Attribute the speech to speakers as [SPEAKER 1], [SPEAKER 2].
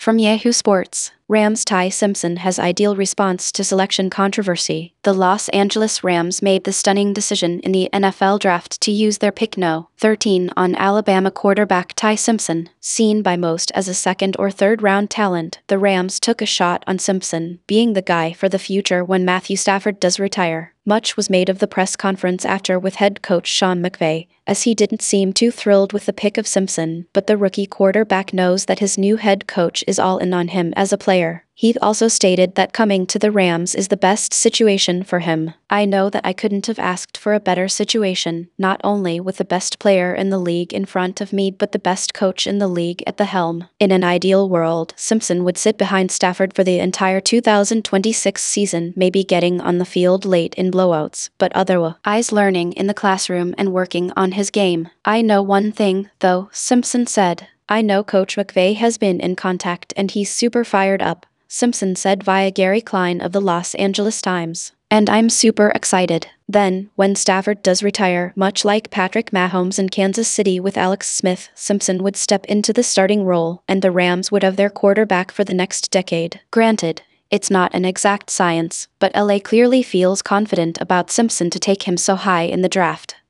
[SPEAKER 1] From Yahoo Sports, Rams Ty Simpson has ideal response to selection controversy. The Los Angeles Rams made the stunning decision in the NFL draft to use their pick No. 13 on Alabama quarterback Ty Simpson. Seen by most as a second or third round talent, the Rams took a shot on Simpson being the guy for the future when Matthew Stafford does retire. Much was made of the press conference after with head coach Sean McVay, as he didn't seem too thrilled with the pick of Simpson, but the rookie quarterback knows that his new head coach is all in on him as a player. He also stated that coming to the Rams is the best situation for him. I know that I couldn't have asked for a better situation, not only with the best player in the league in front of me but the best coach in the league at the helm. In an ideal world, Simpson would sit behind Stafford for the entire 2026 season, maybe getting on the field late in blowouts, but otherwise learning in the classroom and working on his game. I know one thing, though, Simpson said. I know Coach McVay has been in contact and he's super fired up, Simpson said via Gary Klein of the Los Angeles Times. And I'm super excited. Then, when Stafford does retire, much like Patrick Mahomes in Kansas City with Alex Smith, Simpson would step into the starting role, and the Rams would have their quarterback for the next decade. Granted, it's not an exact science, but LA clearly feels confident about Simpson to take him so high in the draft.